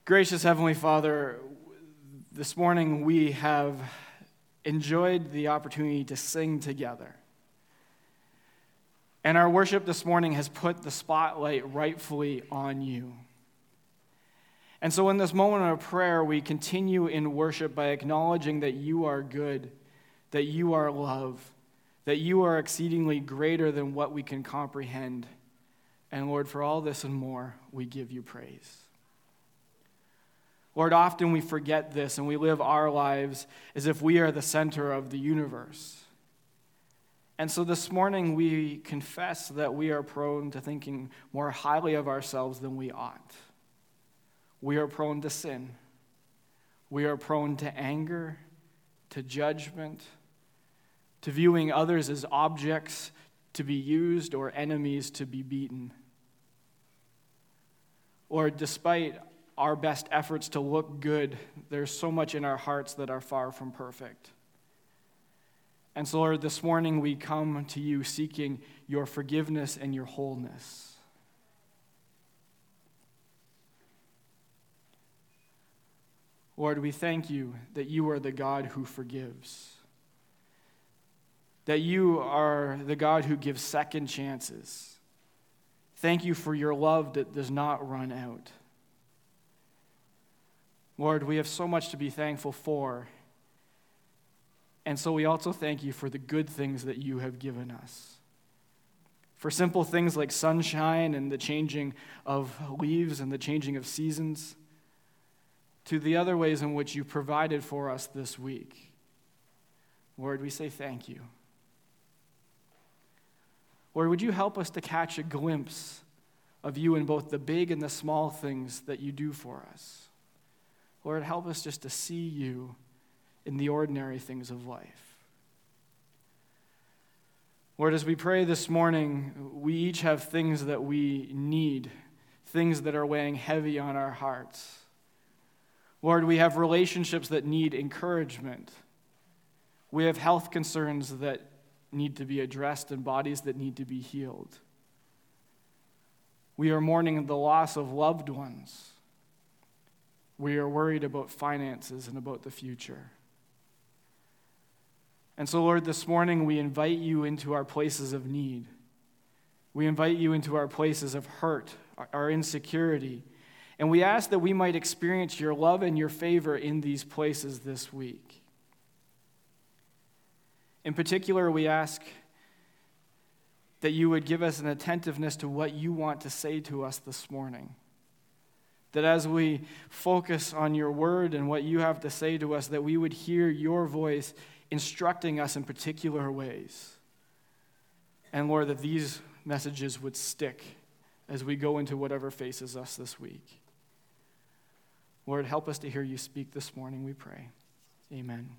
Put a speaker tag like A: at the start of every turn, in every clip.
A: Gracious Heavenly Father, this morning we have enjoyed the opportunity to sing together. And our worship this morning has put the spotlight rightfully on you. And so in this moment of prayer, we continue in worship by acknowledging that you are good, that you are love, that you are exceedingly greater than what we can comprehend. And Lord, for all this and more, we give you praise. Lord, often we forget this and we live our lives as if we are the center of the universe. And so this morning we confess that we are prone to thinking more highly of ourselves than we ought. We are prone to sin. We are prone to anger, to judgment, to viewing others as objects to be used or enemies to be beaten. Or despite our best efforts to look good, there's so much in our hearts that are far from perfect. And so, Lord, this morning we come to you seeking your forgiveness and your wholeness. Lord, we thank you that you are the God who forgives, that you are the God who gives second chances. Thank you for your love that does not run out. Lord, we have so much to be thankful for, and so we also thank you for the good things that you have given us. For simple things like sunshine and the changing of leaves and the changing of seasons, to the other ways in which you provided for us this week. Lord, we say thank you. Lord, would you help us to catch a glimpse of you in both the big and the small things that you do for us? Lord, help us just to see you in the ordinary things of life. Lord, as we pray this morning, we each have things that we need, things that are weighing heavy on our hearts. Lord, we have relationships that need encouragement. We have health concerns that need to be addressed and bodies that need to be healed. We are mourning the loss of loved ones. We are worried about finances and about the future. And so, Lord, this morning we invite you into our places of need. We invite you into our places of hurt, our insecurity. And we ask that we might experience your love and your favor in these places this week. In particular, we ask that you would give us an attentiveness to what you want to say to us this morning. That as we focus on your word and what you have to say to us, that we would hear your voice instructing us in particular ways. And Lord, that these messages would stick as we go into whatever faces us this week. Lord, help us to hear you speak this morning, we pray. Amen.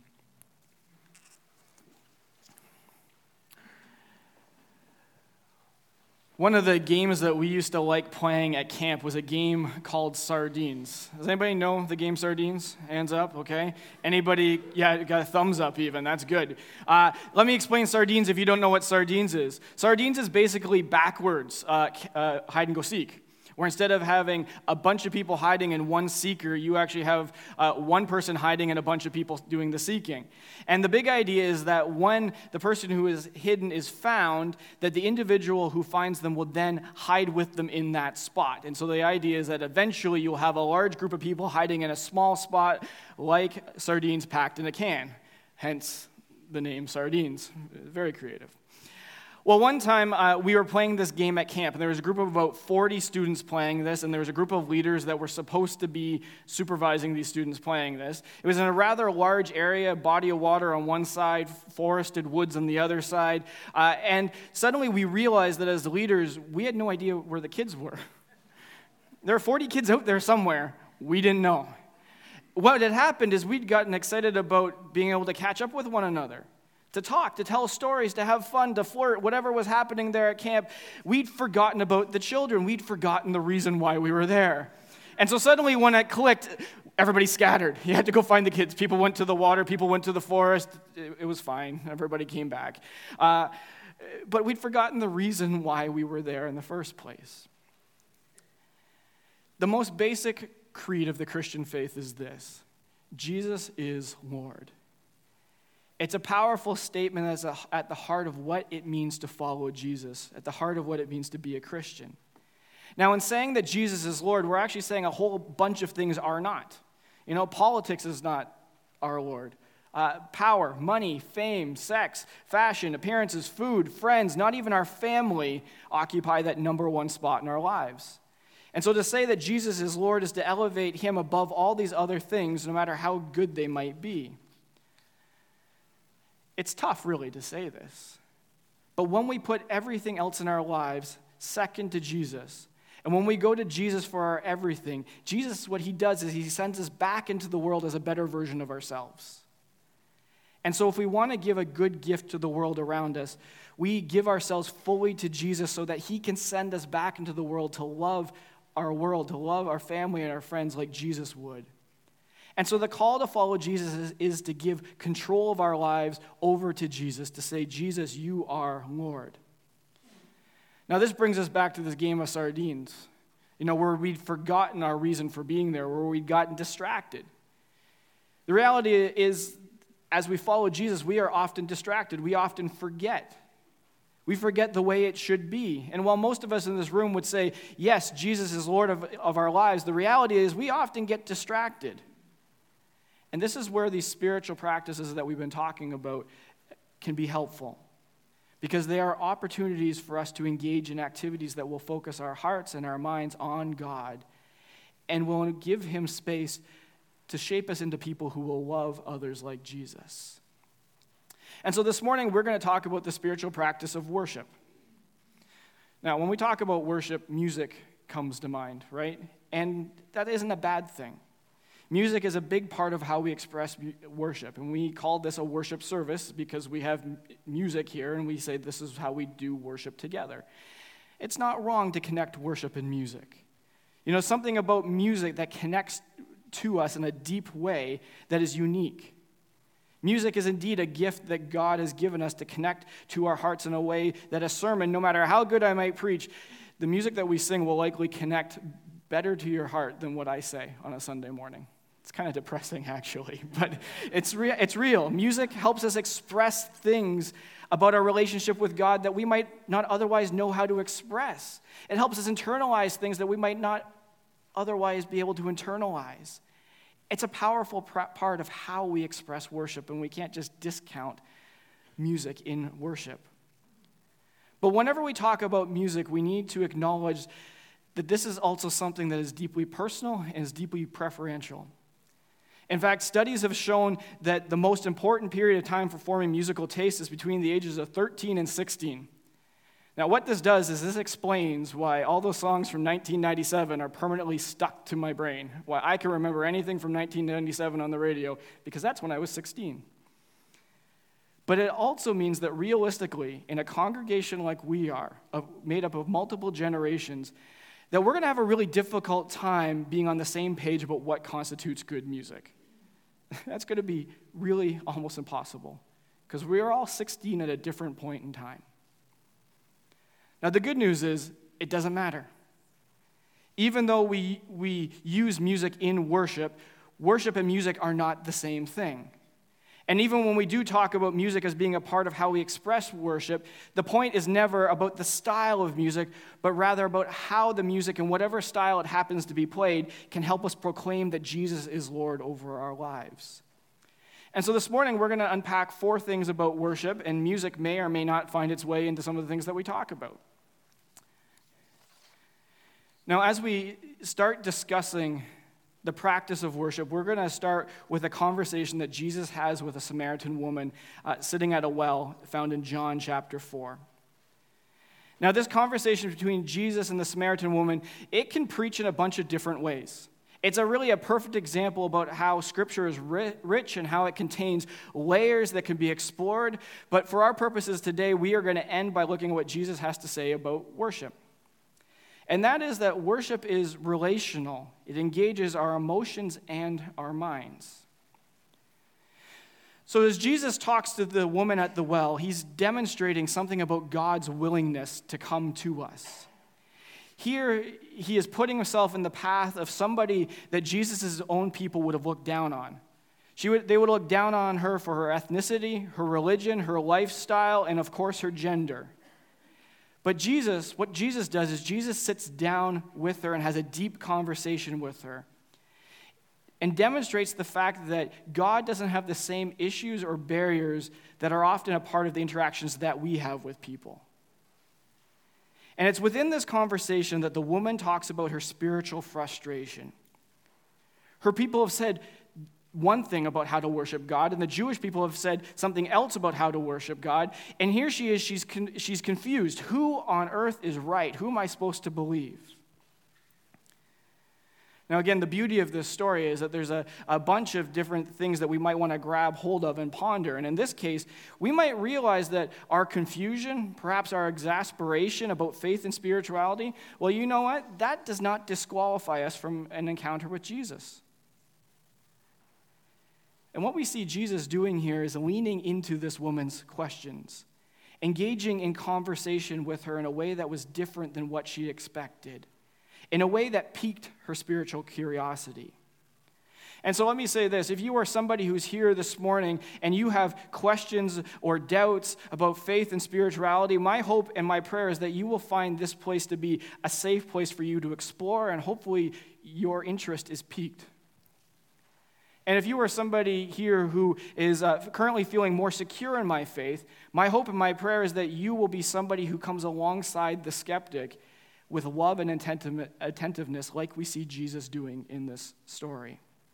A: One of the games that we used to like playing at camp was a game called Sardines. Does anybody know the game Sardines? Hands up, okay. Anybody? Yeah, got a thumbs up even. That's good. Let me explain Sardines if you don't know what Sardines is. Sardines is basically backwards hide and go seek, where instead of having a bunch of people hiding and one seeker, you actually have one person hiding and a bunch of people doing the seeking. And the big idea is that when the person who is hidden is found, that the individual who finds them will then hide with them in that spot. And so the idea is that eventually you'll have a large group of people hiding in a small spot like sardines packed in a can. Hence the name Sardines. Very creative. Well, one time we were playing this game at camp, and there was a group of about 40 students playing this, and there was a group of leaders that were supposed to be supervising these students playing this. It was in a rather large area, body of water on one side, forested woods on the other side, and suddenly we realized that as the leaders, we had no idea where the kids were. There were 40 kids out there somewhere. We didn't know. What had happened is we'd gotten excited about being able to catch up with one another, to talk, to tell stories, to have fun, to flirt, whatever was happening there at camp. We'd forgotten about the children. We'd forgotten the reason why we were there. And so suddenly when it clicked, everybody scattered. You had to go find the kids. People went to the water. People went to the forest. It was fine. Everybody came back. But we'd forgotten the reason why we were there in the first place. The most basic creed of the Christian faith is this: Jesus is Lord. It's a powerful statement that's at the heart of what it means to follow Jesus, at the heart of what it means to be a Christian. Now, in saying that Jesus is Lord, we're actually saying a whole bunch of things are not. Politics is not our Lord. Power, money, fame, sex, fashion, appearances, food, friends, not even our family occupy that number one spot in our lives. And so to say that Jesus is Lord is to elevate him above all these other things, no matter how good they might be. It's tough, really, to say this. But when we put everything else in our lives second to Jesus, and when we go to Jesus for our everything, Jesus, what he does is he sends us back into the world as a better version of ourselves. And so if we want to give a good gift to the world around us, we give ourselves fully to Jesus so that he can send us back into the world, to love our family and our friends like Jesus would. And so the call to follow Jesus is to give control of our lives over to Jesus, to say, Jesus, you are Lord. Now this brings us back to this game of sardines, where we'd forgotten our reason for being there, where we'd gotten distracted. The reality is, as we follow Jesus, we are often distracted. We often forget. We forget the way it should be. And while most of us in this room would say, yes, Jesus is Lord of our lives, the reality is we often get distracted. And this is where these spiritual practices that we've been talking about can be helpful, because they are opportunities for us to engage in activities that will focus our hearts and our minds on God and will give him space to shape us into people who will love others like Jesus. And so this morning, we're going to talk about the spiritual practice of worship. Now, when we talk about worship, music comes to mind, right? And that isn't a bad thing. Music is a big part of how we express worship, and we call this a worship service because we have music here, and we say this is how we do worship together. It's not wrong to connect worship and music. Something about music that connects to us in a deep way that is unique. Music is indeed a gift that God has given us to connect to our hearts in a way that a sermon, no matter how good I might preach, the music that we sing will likely connect better to your heart than what I say on a Sunday morning. It's kind of depressing, actually, but it's real. Music helps us express things about our relationship with God that we might not otherwise know how to express. It helps us internalize things that we might not otherwise be able to internalize. It's a powerful part of how we express worship, and we can't just discount music in worship. But whenever we talk about music, we need to acknowledge that this is also something that is deeply personal and is deeply preferential. In fact, studies have shown that the most important period of time for forming musical taste is between the ages of 13 and 16. Now, what this does is this explains why all those songs from 1997 are permanently stuck to my brain, why I can remember anything from 1997 on the radio, because that's when I was 16. But it also means that realistically, in a congregation like we are, made up of multiple generations, that we're going to have a really difficult time being on the same page about what constitutes good music. That's going to be really almost impossible, because we are all 16 at a different point in time. Now, the good news is it doesn't matter. Even though we use music in worship, worship and music are not the same thing. And even when we do talk about music as being a part of how we express worship, the point is never about the style of music, but rather about how the music, in whatever style it happens to be played, can help us proclaim that Jesus is Lord over our lives. And so this morning, we're going to unpack 4 things about worship, and music may or may not find its way into some of the things that we talk about. Now, as we start discussing the practice of worship, we're going to start with a conversation that Jesus has with a Samaritan woman sitting at a well found in John chapter 4. Now, this conversation between Jesus and the Samaritan woman, it can preach in a bunch of different ways. It's really a perfect example about how Scripture is rich and how it contains layers that can be explored. But for our purposes today, we are going to end by looking at what Jesus has to say about worship. And that is that worship is relational. It engages our emotions and our minds. So as Jesus talks to the woman at the well, he's demonstrating something about God's willingness to come to us. Here, he is putting himself in the path of somebody that Jesus' own people would have looked down on. They would look down on her for her ethnicity, her religion, her lifestyle, and of course her gender. But what Jesus does is Jesus sits down with her and has a deep conversation with her and demonstrates the fact that God doesn't have the same issues or barriers that are often a part of the interactions that we have with people. And it's within this conversation that the woman talks about her spiritual frustration. Her people have said one thing about how to worship God, and the Jewish people have said something else about how to worship God. And here she is, she's confused. Who on earth is right? Who am I supposed to believe? Now, again, the beauty of this story is that there's a bunch of different things that we might want to grab hold of and ponder. And in this case, we might realize that our confusion, perhaps our exasperation about faith and spirituality, well, you know what? That does not disqualify us from an encounter with Jesus. And what we see Jesus doing here is leaning into this woman's questions, engaging in conversation with her in a way that was different than what she expected, in a way that piqued her spiritual curiosity. And so let me say this. If you are somebody who's here this morning and you have questions or doubts about faith and spirituality, my hope and my prayer is that you will find this place to be a safe place for you to explore, and hopefully your interest is piqued. And if you are somebody here who is currently feeling more secure in my faith, my hope and my prayer is that you will be somebody who comes alongside the skeptic with love and attentiveness like we see Jesus doing in this story.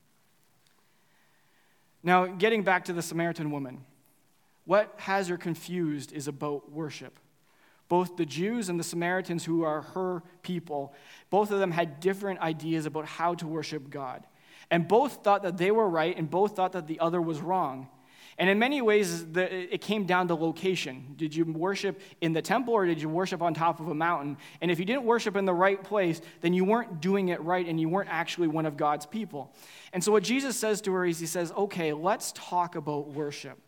A: Now, getting back to the Samaritan woman, what has her confused is about worship. Both the Jews and the Samaritans, who are her people, both of them had different ideas about how to worship God. And both thought that they were right, and both thought that the other was wrong. And in many ways, it came down to location. Did you worship in the temple, or did you worship on top of a mountain? And if you didn't worship in the right place, then you weren't doing it right, and you weren't actually one of God's people. And so what Jesus says to her is, he says, okay, let's talk about worship.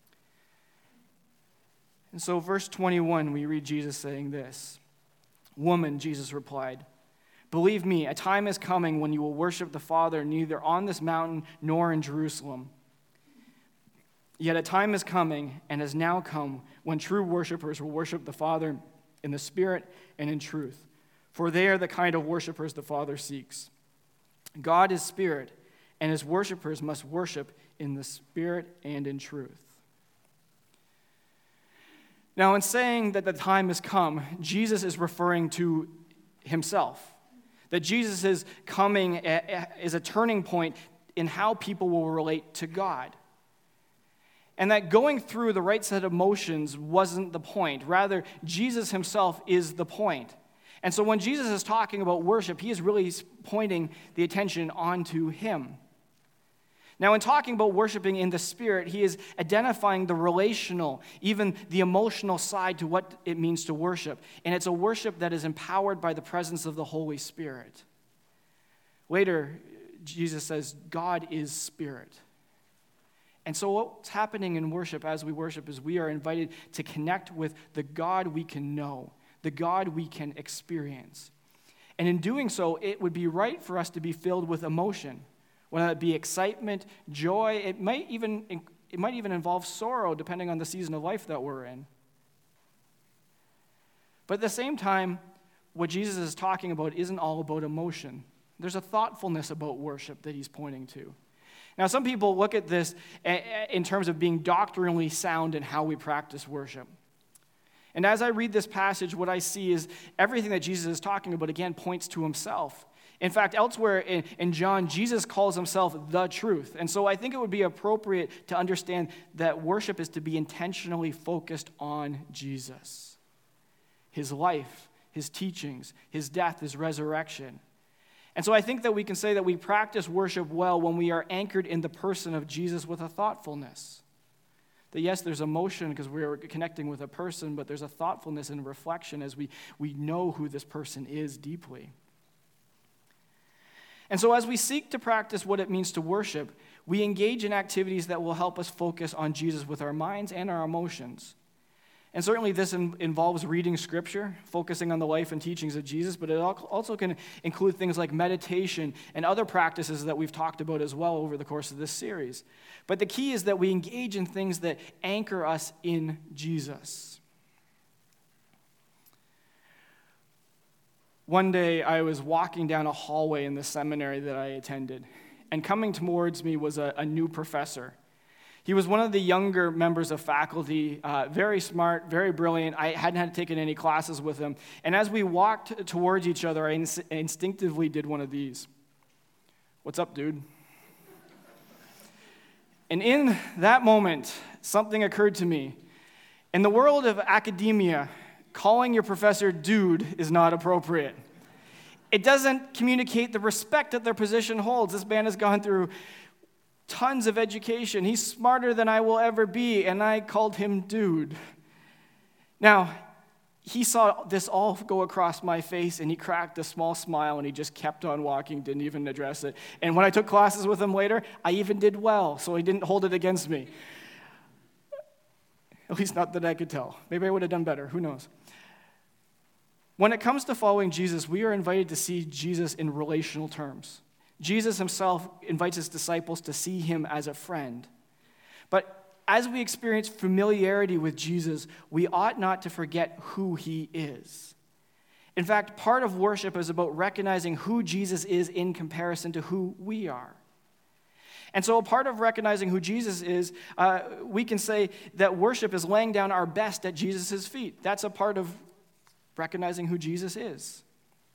A: And so verse 21, we read Jesus saying this. Woman, Jesus replied, believe me, a time is coming when you will worship the Father neither on this mountain nor in Jerusalem. Yet a time is coming and has now come when true worshipers will worship the Father in the Spirit and in truth, for they are the kind of worshipers the Father seeks. God is Spirit, and his worshipers must worship in the Spirit and in truth. Now, in saying that the time has come, Jesus is referring to himself. That Jesus is coming is a turning point in how people will relate to God. And that going through the right set of motions wasn't the point. Rather, Jesus himself is the point. And so when Jesus is talking about worship, he is really pointing the attention onto him. Now, in talking about worshiping in the Spirit, he is identifying the relational, even the emotional side to what it means to worship. And it's a worship that is empowered by the presence of the Holy Spirit. Later, Jesus says, God is Spirit. And so what's happening in worship as we worship is we are invited to connect with the God we can know, the God we can experience. And in doing so, it would be right for us to be filled with emotion, whether it be excitement, joy. It might even involve sorrow, depending on the season of life that we're in. But at the same time, what Jesus is talking about isn't all about emotion. There's a thoughtfulness about worship that he's pointing to. Now, some people look at this in terms of being doctrinally sound in how we practice worship. And as I read this passage, what I see is everything that Jesus is talking about, again, points to himself. In fact, elsewhere in John, Jesus calls himself the truth. And so I think it would be appropriate to understand that worship is to be intentionally focused on Jesus, his life, his teachings, his death, his resurrection. And so I think that we can say that we practice worship well when we are anchored in the person of Jesus with a thoughtfulness. That yes, there's emotion because we're connecting with a person, but there's a thoughtfulness and reflection as we know who this person is deeply. And so as we seek to practice what it means to worship, we engage in activities that will help us focus on Jesus with our minds and our emotions. And certainly this involves reading Scripture, focusing on the life and teachings of Jesus, but it also can include things like meditation and other practices that we've talked about as well over the course of this series. But the key is that we engage in things that anchor us in Jesus. One day I was walking down a hallway in the seminary that I attended, and coming towards me was a new professor. He was one of the younger members of faculty, very smart, very brilliant. I hadn't taken any classes with him. And as we walked towards each other, I instinctively did one of these. "What's up, dude?" And in that moment, something occurred to me. In the world of academia, calling your professor dude is not appropriate. It doesn't communicate the respect that their position holds. This man has gone through tons of education. He's smarter than I will ever be, and I called him dude. Now, he saw this all go across my face, and he cracked a small smile, and he just kept on walking, didn't even address it. And when I took classes with him later, I even did well, so he didn't hold it against me. At least not that I could tell. Maybe I would have done better. Who knows? When it comes to following Jesus, we are invited to see Jesus in relational terms. Jesus himself invites his disciples to see him as a friend. But as we experience familiarity with Jesus, we ought not to forget who he is. In fact, part of worship is about recognizing who Jesus is in comparison to who we are. And so a part of recognizing who Jesus is, we can say that worship is laying down our best at Jesus' feet. That's a part of recognizing who Jesus is.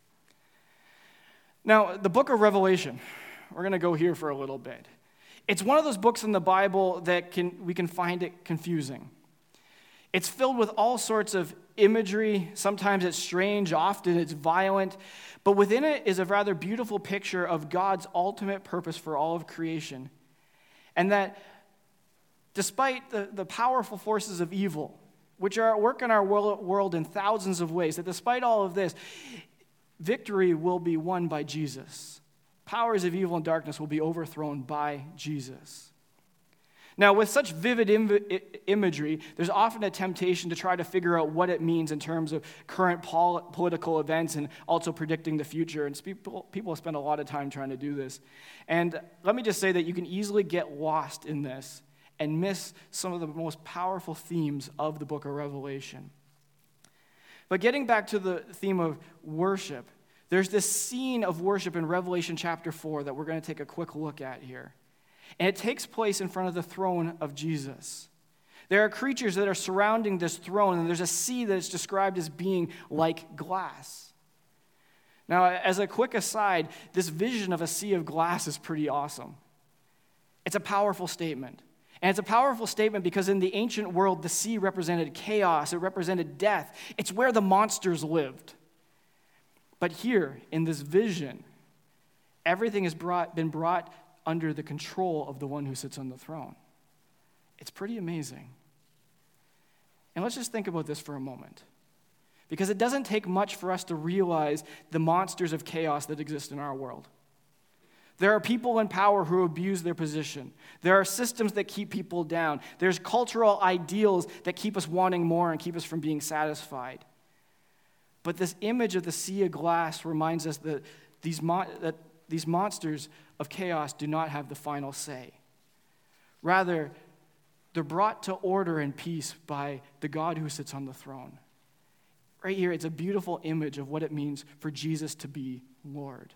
A: Now, the book of Revelation, we're going to go here for a little bit. It's one of those books in the Bible that we can find it confusing. It's filled with all sorts of imagery. Sometimes it's strange, often it's violent. But within it is a rather beautiful picture of God's ultimate purpose for all of creation. And that despite the powerful forces of evil, which are at work in our world in thousands of ways, that despite all of this, victory will be won by Jesus. Powers of evil and darkness will be overthrown by Jesus. Now, with such vivid imagery, there's often a temptation to try to figure out what it means in terms of current political events and also predicting the future. And people spend a lot of time trying to do this. And let me just say that you can easily get lost in this and miss some of the most powerful themes of the book of Revelation. But getting back to the theme of worship, there's this scene of worship in Revelation chapter 4 that we're going to take a quick look at here. And it takes place in front of the throne of Jesus. There are creatures that are surrounding this throne, and there's a sea that is described as being like glass. Now, as a quick aside, this vision of a sea of glass is pretty awesome. It's a powerful statement. And it's a powerful statement because in the ancient world, the sea represented chaos. It represented death. It's where the monsters lived. But here, in this vision, everything has been brought under the control of the one who sits on the throne. It's pretty amazing. And let's just think about this for a moment. Because it doesn't take much for us to realize the monsters of chaos that exist in our world. There are people in power who abuse their position. There are systems that keep people down. There's cultural ideals that keep us wanting more and keep us from being satisfied. But this image of the sea of glass reminds us that these monsters of chaos do not have the final say. Rather, they're brought to order and peace by the God who sits on the throne. Right here, it's a beautiful image of what it means for Jesus to be Lord.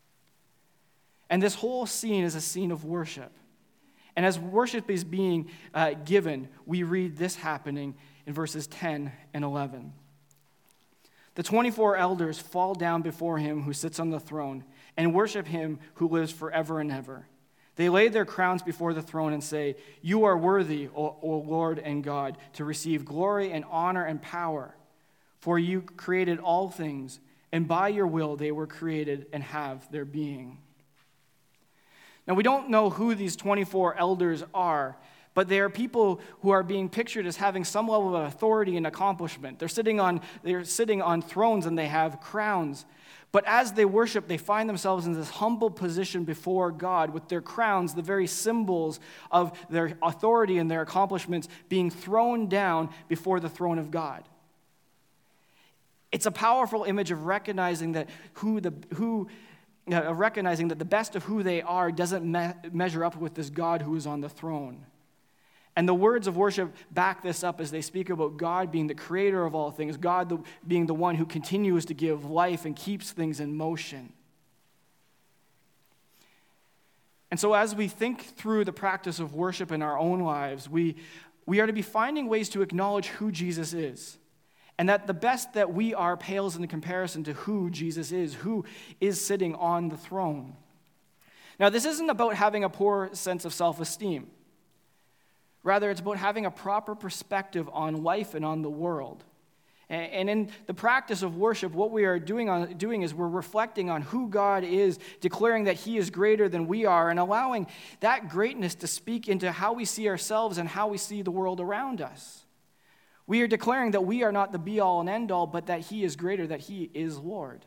A: And this whole scene is a scene of worship. And as worship is being given, we read this happening in verses 10 and 11. The 24 elders fall down before him who sits on the throne and worship him who lives forever and ever. They lay their crowns before the throne and say, "You are worthy, O Lord and God, to receive glory and honor and power. For you created all things, and by your will they were created and have their being." Now, we don't know who these 24 elders are, but they are people who are being pictured as having some level of authority and accomplishment. They're sitting on thrones and they have crowns. But as they worship, they find themselves in this humble position before God with their crowns, the very symbols of their authority and their accomplishments, being thrown down before the throne of God. It's a powerful image of recognizing that recognizing that the best of who they are doesn't measure up with this God who is on the throne. And the words of worship back this up as they speak about God being the creator of all things, God being the one who continues to give life and keeps things in motion. And so as we think through the practice of worship in our own lives, we are to be finding ways to acknowledge who Jesus is. And that the best that we are pales in comparison to who Jesus is, who is sitting on the throne. Now, this isn't about having a poor sense of self-esteem. Rather, it's about having a proper perspective on life and on the world. And in the practice of worship, what we are doing is we're reflecting on who God is, declaring that He is greater than we are, and allowing that greatness to speak into how we see ourselves and how we see the world around us. We are declaring that we are not the be-all and end-all, but that He is greater, that He is Lord.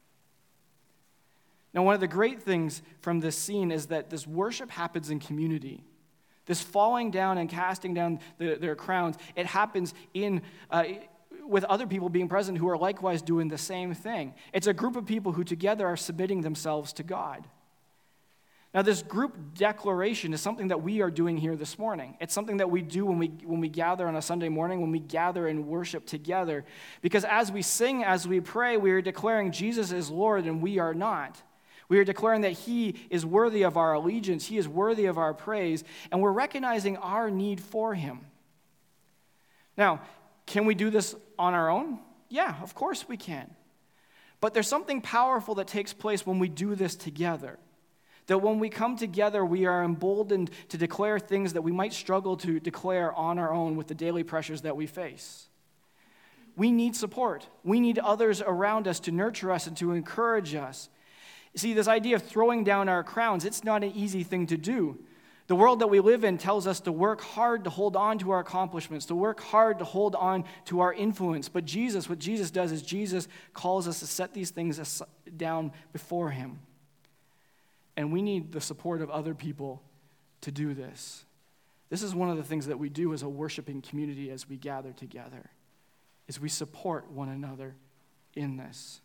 A: Now, one of the great things from this scene is that this worship happens in community. This falling down and casting down their crowns, it happens with other people being present who are likewise doing the same thing. It's a group of people who together are submitting themselves to God. Now, this group declaration is something that we are doing here this morning. It's something that we do when we gather on a Sunday morning, when we gather and worship together. Because as we sing, as we pray, we are declaring Jesus is Lord and we are not. We are declaring that He is worthy of our allegiance, He is worthy of our praise, and we're recognizing our need for Him. Now, can we do this on our own? Yeah, of course we can. But there's something powerful that takes place when we do this together. That when we come together, we are emboldened to declare things that we might struggle to declare on our own with the daily pressures that we face. We need support. We need others around us to nurture us and to encourage us. See, this idea of throwing down our crowns, it's not an easy thing to do. The world that we live in tells us to work hard to hold on to our accomplishments, to work hard to hold on to our influence. But what Jesus does is Jesus calls us to set these things down before Him. And we need the support of other people to do this. This is one of the things that we do as a worshiping community as we gather together, is we support one another in this.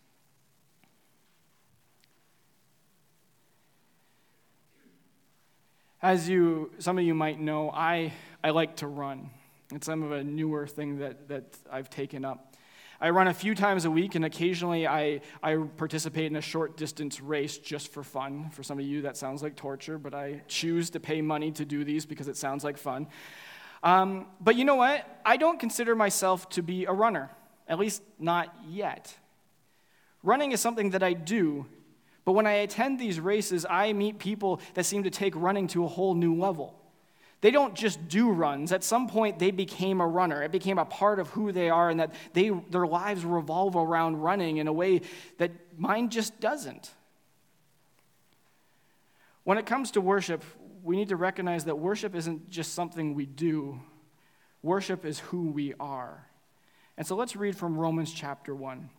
A: As some of you might know, I like to run. It's some of a newer thing that I've taken up. I run a few times a week, and occasionally I participate in a short distance race just for fun. For some of you, that sounds like torture, but I choose to pay money to do these because it sounds like fun. But you know what? I don't consider myself to be a runner, at least not yet. Running is something that I do. But when I attend these races, I meet people that seem to take running to a whole new level. They don't just do runs. At some point, they became a runner. It became a part of who they are, and that their lives revolve around running in a way that mine just doesn't. When it comes to worship, we need to recognize that worship isn't just something we do. Worship is who we are. And so let's read from Romans chapter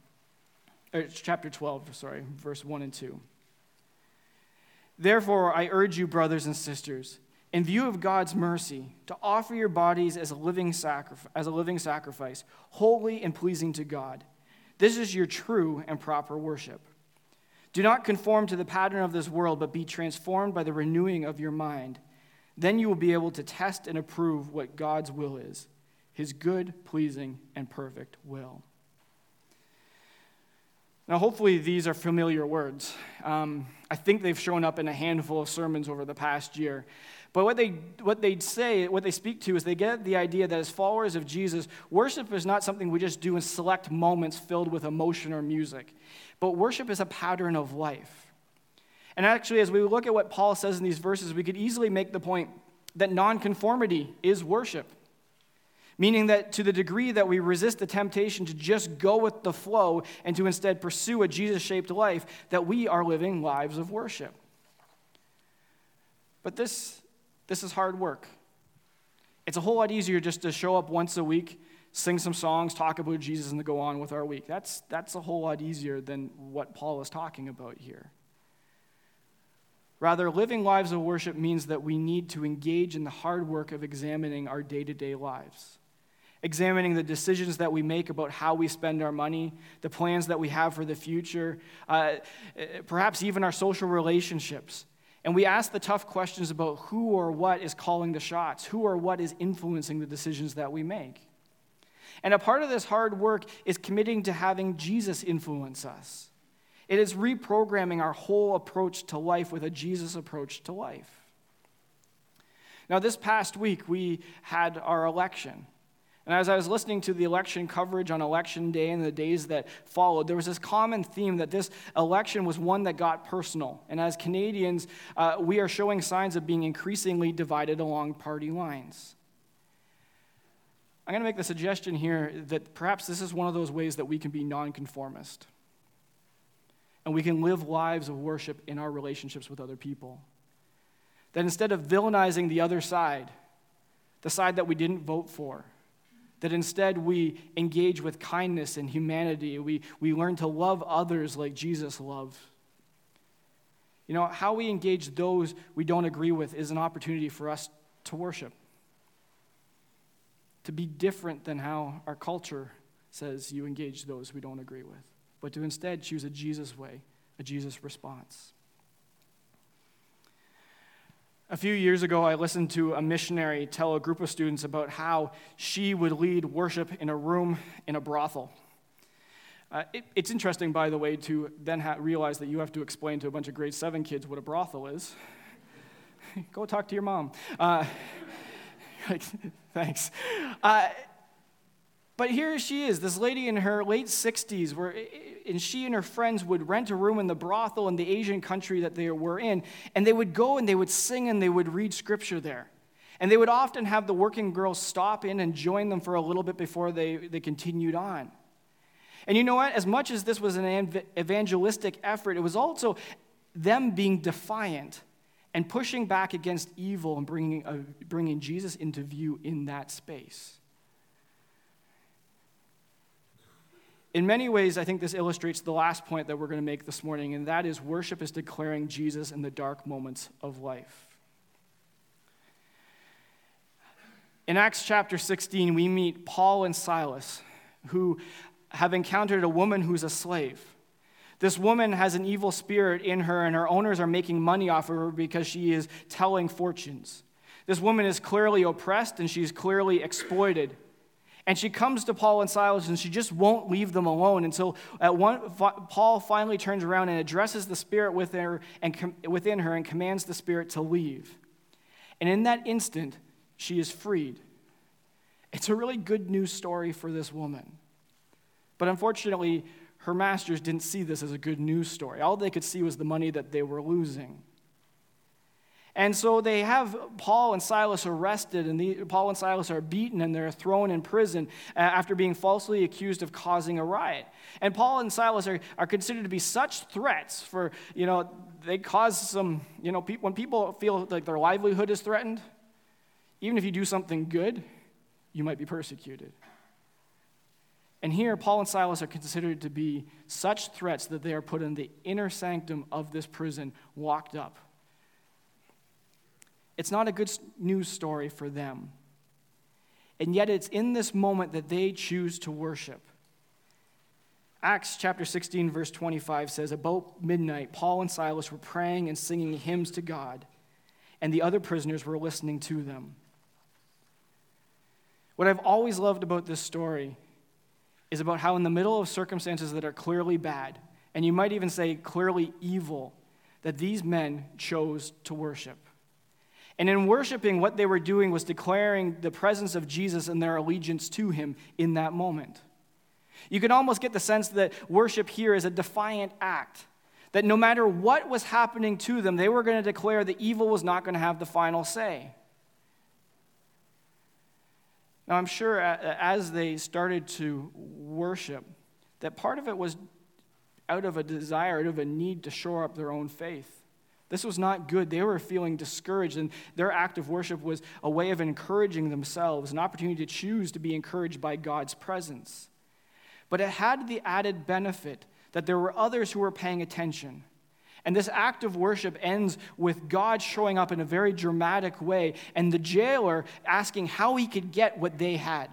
A: 12, verse 1 and 2. Therefore, I urge you, brothers and sisters, in view of God's mercy, to offer your bodies as a living sacrifice, holy and pleasing to God. This is your true and proper worship. Do not conform to the pattern of this world, but be transformed by the renewing of your mind. Then you will be able to test and approve what God's will is, His good, pleasing, and perfect will. Now, hopefully these are familiar words. I think they've shown up in a handful of sermons over the past year. But what they speak to is they get the idea that as followers of Jesus, worship is not something we just do in select moments filled with emotion or music. But worship is a pattern of life. And actually, as we look at what Paul says in these verses, we could easily make the point that nonconformity is worship. Meaning that to the degree that we resist the temptation to just go with the flow and to instead pursue a Jesus-shaped life, that we are living lives of worship. But this is hard work. It's a whole lot easier just to show up once a week, sing some songs, talk about Jesus, and to go on with our week. That's a whole lot easier than what Paul is talking about here. Rather, living lives of worship means that we need to engage in the hard work of examining our day-to-day lives, examining the decisions that we make about how we spend our money, the plans that we have for the future, perhaps even our social relationships. And we ask the tough questions about who or what is calling the shots, who or what is influencing the decisions that we make. And a part of this hard work is committing to having Jesus influence us. It is reprogramming our whole approach to life with a Jesus approach to life. Now, this past week, we had our election. And as I was listening to the election coverage on Election Day and the days that followed, there was this common theme that this election was one that got personal. And as Canadians, we are showing signs of being increasingly divided along party lines. I'm going to make the suggestion here that perhaps this is one of those ways that we can be nonconformist. And we can live lives of worship in our relationships with other people. That instead of villainizing the other side, the side that we didn't vote for, that instead we engage with kindness and humanity. We learn to love others like Jesus loved. You know, how we engage those we don't agree with is an opportunity for us to worship. To be different than how our culture says you engage those we don't agree with, but to instead choose a Jesus way, a Jesus response. A few years ago, I listened to a missionary tell a group of students about how she would lead worship in a room in a brothel. It's interesting, by the way, to then realize that you have to explain to a bunch of grade 7 kids what a brothel is. Go talk to your mom. Thanks. But here she is, this lady in her late 60s, and she and her friends would rent a room in the brothel in the Asian country that they were in, and they would go and they would sing and they would read scripture there. And they would often have the working girls stop in and join them for a little bit before they continued on. And you know what? As much as this was an evangelistic effort, it was also them being defiant and pushing back against evil and bringing Jesus into view in that space. In many ways, I think this illustrates the last point that we're going to make this morning, and that is worship is declaring Jesus in the dark moments of life. In Acts chapter 16, we meet Paul and Silas, who have encountered a woman who's a slave. This woman has an evil spirit in her, and her owners are making money off of her because she is telling fortunes. This woman is clearly oppressed, and she's clearly exploited. And she comes to Paul and Silas, and she just won't leave them alone until Paul finally turns around and addresses the spirit within her and commands the spirit to leave. And in that instant, she is freed. It's a really good news story for this woman. But unfortunately, her masters didn't see this as a good news story. All they could see was the money that they were losing. And so they have Paul and Silas arrested, and Paul and Silas are beaten, and they're thrown in prison after being falsely accused of causing a riot. And Paul and Silas are considered to be such threats for, they cause some, when people feel like their livelihood is threatened, even if you do something good, you might be persecuted. And here, Paul and Silas are considered to be such threats that they are put in the inner sanctum of this prison, locked up. It's not a good news story for them. And yet it's in this moment that they choose to worship. Acts chapter 16, verse 25 says, "About midnight, Paul and Silas were praying and singing hymns to God, and the other prisoners were listening to them." What I've always loved about this story is about how in the middle of circumstances that are clearly bad, and you might even say clearly evil, that these men chose to worship. And in worshiping, what they were doing was declaring the presence of Jesus and their allegiance to him in that moment. You can almost get the sense that worship here is a defiant act, that no matter what was happening to them, they were going to declare that evil was not going to have the final say. Now, I'm sure as they started to worship, that part of it was out of a desire, out of a need to shore up their own faith. This was not good. They were feeling discouraged, and their act of worship was a way of encouraging themselves, an opportunity to choose to be encouraged by God's presence. But it had the added benefit that there were others who were paying attention. And this act of worship ends with God showing up in a very dramatic way, and the jailer asking how he could get what they had.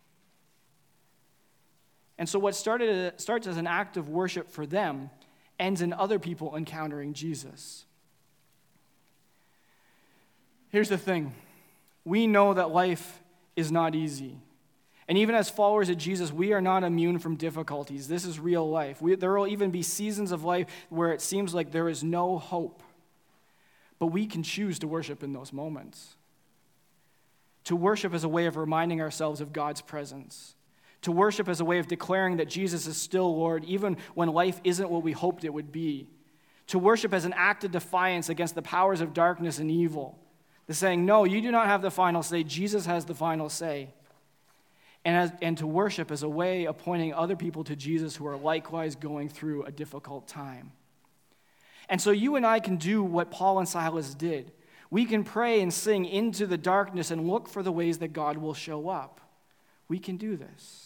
A: And so what starts as an act of worship for them ends in other people encountering Jesus. Here's the thing. We know that life is not easy. And even as followers of Jesus, we are not immune from difficulties. This is real life. There will even be seasons of life where it seems like there is no hope. But we can choose to worship in those moments. To worship is a way of reminding ourselves of God's presence. To worship is a way of declaring that Jesus is still Lord, even when life isn't what we hoped it would be. To worship as an act of defiance against the powers of darkness and evil. The saying, no, you do not have the final say. Jesus has the final say. And to worship as a way of pointing other people to Jesus who are likewise going through a difficult time. And so you and I can do what Paul and Silas did. We can pray and sing into the darkness and look for the ways that God will show up. We can do this.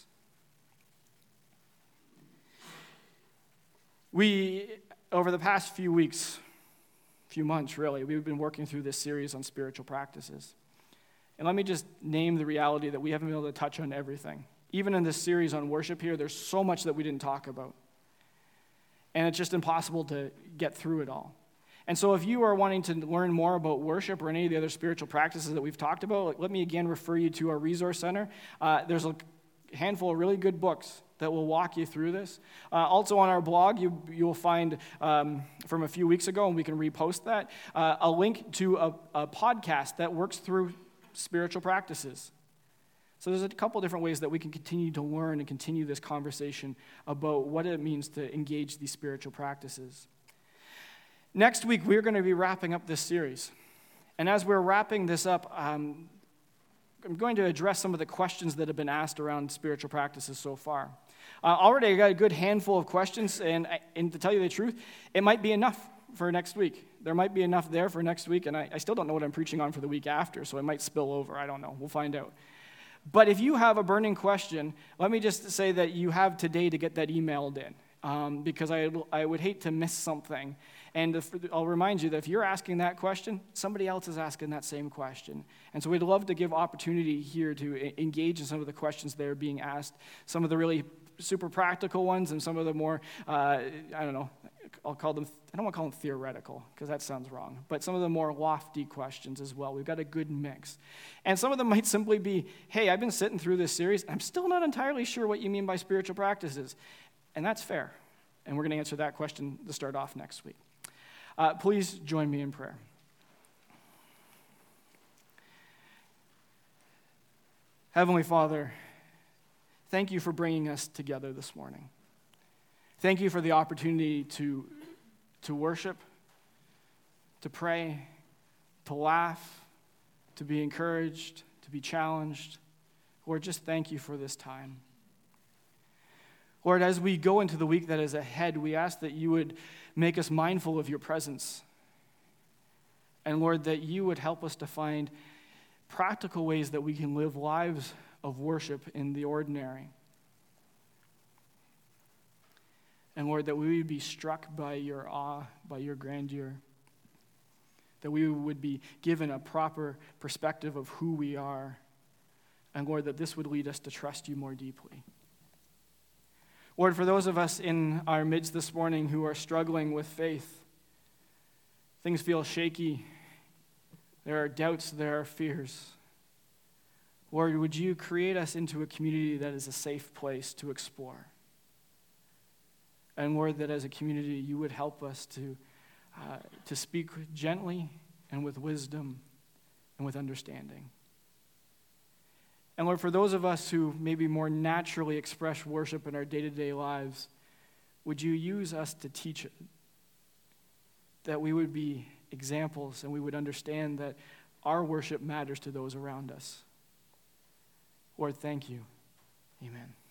A: Over the past few weeks, few months really, we've been working through this series on spiritual practices. And let me just name the reality that we haven't been able to touch on everything. Even in this series on worship here, there's so much that we didn't talk about. And it's just impossible to get through it all. And so if you are wanting to learn more about worship or any of the other spiritual practices that we've talked about, let me again refer you to our resource center. There's a handful of really good books that will walk you through this. Also on our blog, you'll find from a few weeks ago, and we can repost that, a link to a podcast that works through spiritual practices. So there's a couple different ways that we can continue to learn and continue this conversation about what it means to engage these spiritual practices. Next week, we're going to be wrapping up this series. And as we're wrapping this up, I'm going to address some of the questions that have been asked around spiritual practices so far. Already I got a good handful of questions, and to tell you the truth, it might be enough for next week. There might be enough there for next week, and I still don't know what I'm preaching on for the week after, so it might spill over. I don't know. We'll find out. But if you have a burning question, let me just say that you have today to get that emailed in, because I would hate to miss something. And I'll remind you that if you're asking that question, somebody else is asking that same question. And so we'd love to give opportunity here to engage in some of the questions that are being asked, some of the really super practical ones and some of the more, I don't want to call them theoretical, because that sounds wrong, but some of the more lofty questions as well. We've got a good mix. And some of them might simply be, hey, I've been sitting through this series, and I'm still not entirely sure what you mean by spiritual practices. And that's fair. And we're going to answer that question to start off next week. Please join me in prayer. Heavenly Father, thank you for bringing us together this morning. Thank you for the opportunity to worship, to pray, to laugh, to be encouraged, to be challenged. Lord, just thank you for this time. Lord, as we go into the week that is ahead, we ask that you would make us mindful of your presence. And Lord, that you would help us to find practical ways that we can live lives of worship in the ordinary. And Lord, that we would be struck by your awe, by your grandeur, that we would be given a proper perspective of who we are, and Lord, that this would lead us to trust you more deeply. Lord, for those of us in our midst this morning who are struggling with faith, things feel shaky, there are doubts, there are fears. Lord, would you create us into a community that is a safe place to explore? And Lord, that as a community, you would help us to speak gently and with wisdom and with understanding. And Lord, for those of us who maybe more naturally express worship in our day-to-day lives, would you use us to teach it? That we would be examples and we would understand that our worship matters to those around us. Lord, thank you. Amen.